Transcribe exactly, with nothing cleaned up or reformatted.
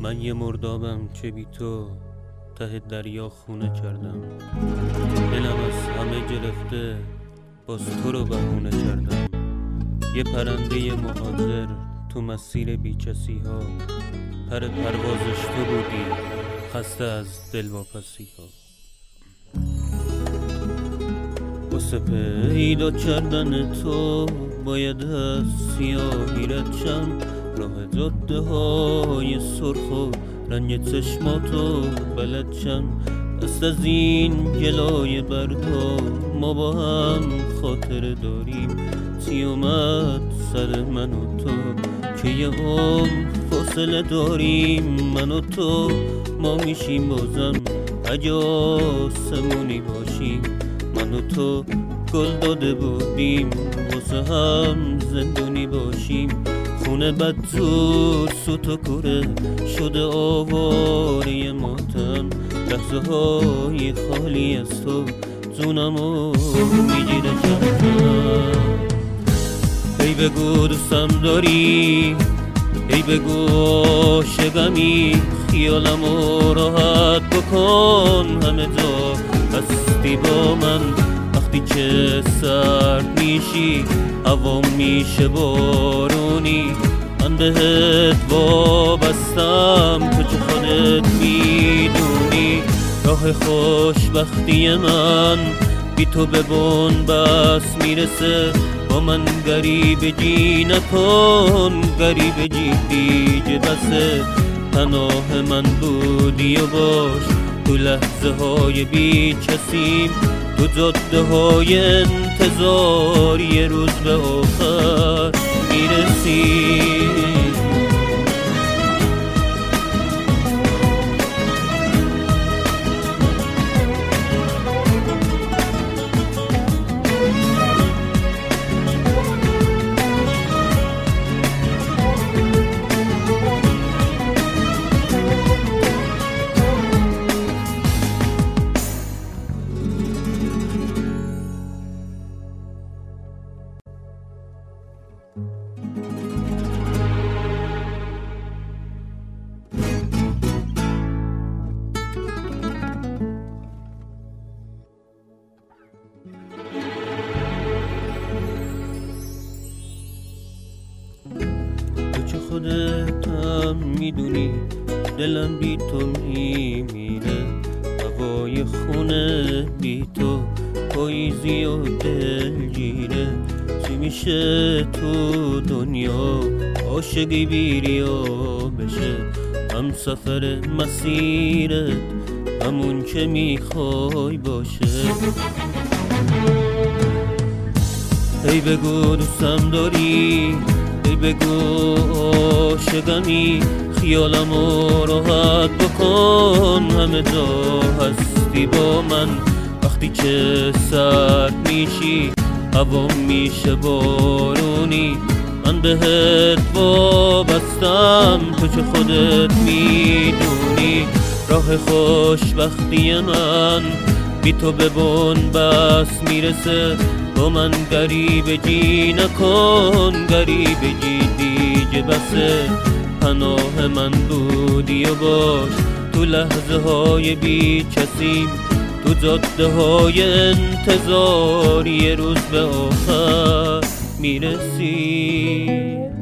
من یه مردابم که بی تو ته دریا خونه کردم. دلم از همه گرفته باز تو رو بهونه کردم. یه پرنده مهاجر تو مسیر بی کسی ها، پر پروازش تو بودی خسته از دلواپسی ها. واسه پیدا کردن تو باید از سیاهی رد شم، راه جاده های سرخ و رنگ چشماتو بلد شم. دست از این گلای بردا ما با هم خاطر داریم، چی اومد سر من و تو که یه عمر فاصله داریم. من و تو ما میشیم بازم اگه آسمونی باشیم. من و تو گل داده بودیم واسه هم زندونی باشیم. خونه بدزور سوت و کوره شده آواره ماتم، لحظه های خالی از تو جونمو میگیره کمتم. ای بگو دوستم داری، ای بگو عاشقمی، خیالمو راحت بکن همه جا هستی با من. وقتی که سرد میشی هوا میشه بارونی، من بهت وابستم تو که خودت میدونی. راه خوشبختی من بی تو به بن‌بست میرسه، با من غریبگی نکن، غریبگی دیگه بسه. پناه من بودی و باش تو لحظه های بی کسیم، تو جاده های انتظار یه روز به آخر میرسیم. خودت هم میدونی دلم بی تو میمیره، هوای خونه بی تو پاییزی و دلگیره. چی میشه تو دنیا عاشقی بیریا بشه، هم سفر مسیرت همون که میخوای باشه. ای بگو دوستم داری، ای بگو عاشقمی، خیالمو راحت بکن همه جا هستی با من. وقتی که سرد میشی هوا میشه بارونی، من بهت وابستم تو که خودت میدونی. راه خوشبختی من بی تو به بن‌بست میرسه، با من غریبگی نکن، غریبگی دیگه بسه. پناه من بودی و باش تو لحظه های بی کسیم، تو جاده های انتظار یه روز به آخر میرسی.